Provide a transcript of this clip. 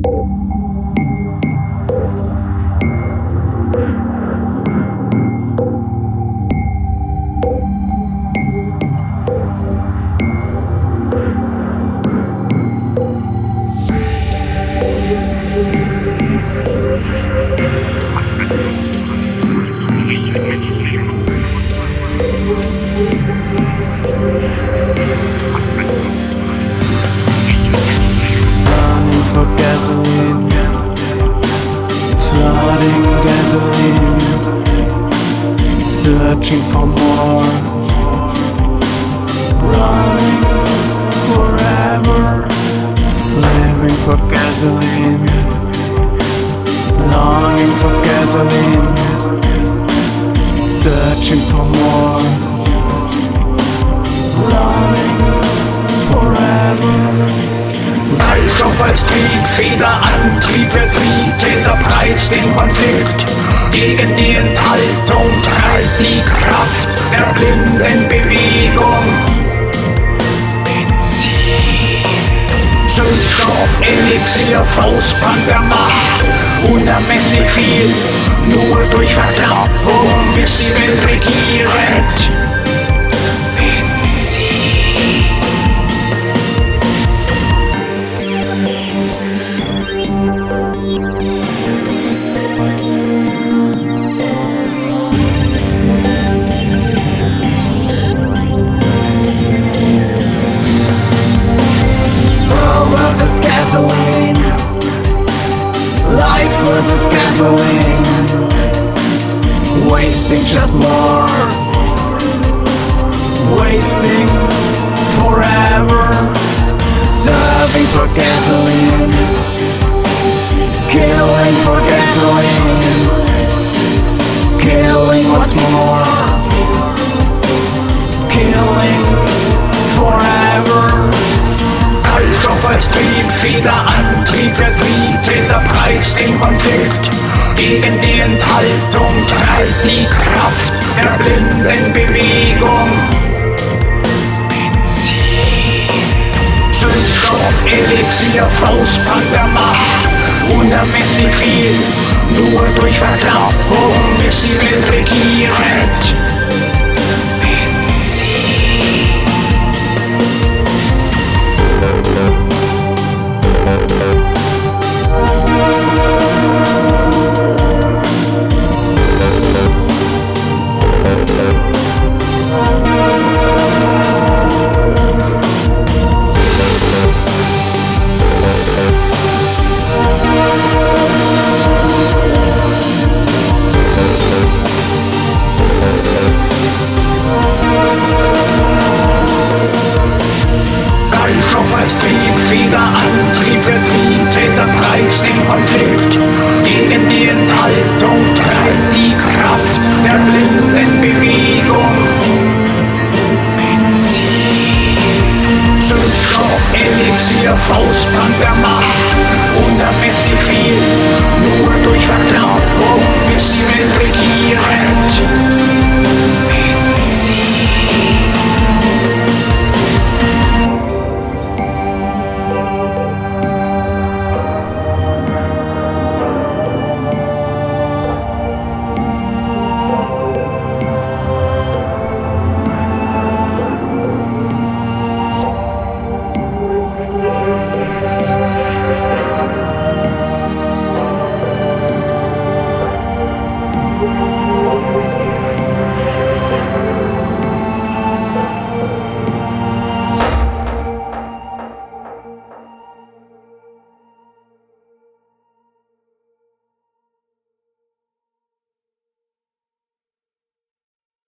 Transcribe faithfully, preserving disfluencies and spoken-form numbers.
Searching for more, running forever, living for gasoline, longing for gasoline, searching for more, running forever. Treibstoff als Triebfeder, Antrieb vertrieb, der Preis den Konflikt. Gegen die Enthaltung treibt die Kraft der blinden Bewegung. Benzin, Zündstoff, Elixier, Faustband der Macht. Unermesslich viel, nur durch Verknappung, bis die Welt regiert. Gasoline, life versus gasoline, wasting just more, wasting forever, serving for gasoline, killing for gasoline, killing what's more, killing forever. Treibstoff als Triebfeder, Antrieb vertrieb, der Preis den Konflikt. Gegen die Enthaltung treibt die Kraft der blinden Bewegung. Benzin, Zündstoff, Elixier, Faustband der Macht. Unermesslich viel, nur durch Verknappung, bis die Welt regiert. Als Triebfeder, Antrieb vertrieb, der Preis den Konflikt. Gegen die Enthaltung treibt die Kraft der blinden Bewegung. Benzin, Zündstoff, Elixier, Faustband der Macht. Unermesslich viel, nur durch Verknappung, bis die Welt regiert.